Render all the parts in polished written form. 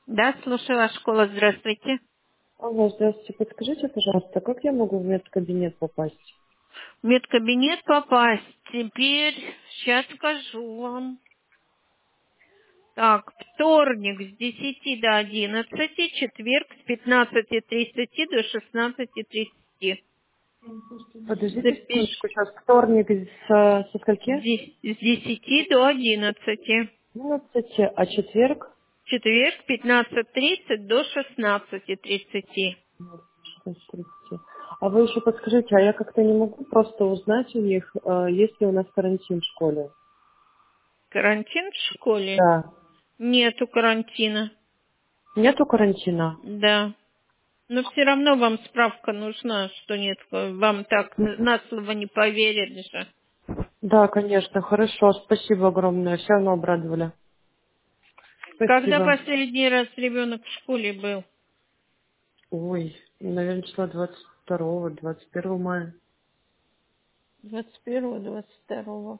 Да, слушаю вас, школа, здравствуйте. Алло, здравствуйте. Подскажите, пожалуйста, как я могу в медкабинет попасть? В медкабинет попасть. Теперь, сейчас скажу вам. Так, вторник с 10 до 11, четверг с 15:30 до 16:30. Подождите Запиш. секундочку, сейчас вторник со скольки? С 10 до 11. 11, а четверг? Четверг с 15:30 до 16:30. 16:30. А вы еще подскажите, а я как-то не могу просто узнать у них, есть ли у нас карантин в школе? Карантин в школе? Да. Нету карантина. Нету карантина? Да. Но все равно вам справка нужна, что нет, вам так Мгм. на слово не поверят же. Да, конечно, хорошо, спасибо огромное, все равно обрадовали. Когда Спасибо. последний раз ребенок в школе был? Ой, наверное, числа 22-го, 21 мая. 21-го, 22-го.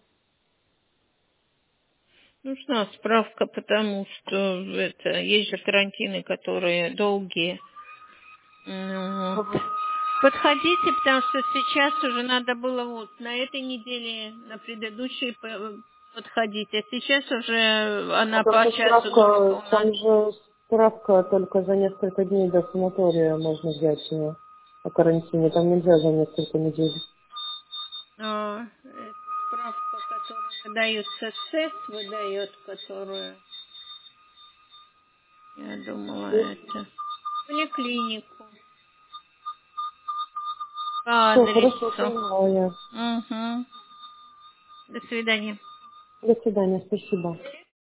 Нужна справка, потому что есть же карантины, которые долгие. Ну вот. Подходите, потому что сейчас уже надо было вот на этой неделе, на предыдущей подходить, а сейчас уже А она по только часу долго справка, у нас. там же справка только за несколько дней до санатория можно взять о карантине. Там нельзя за несколько недель. Справка, которая выдается СЭС, выдает, которую, я думала, это поликлинику по Все, хорошо, адресу. поняла я. Угу. До свидания. До свидания, спасибо.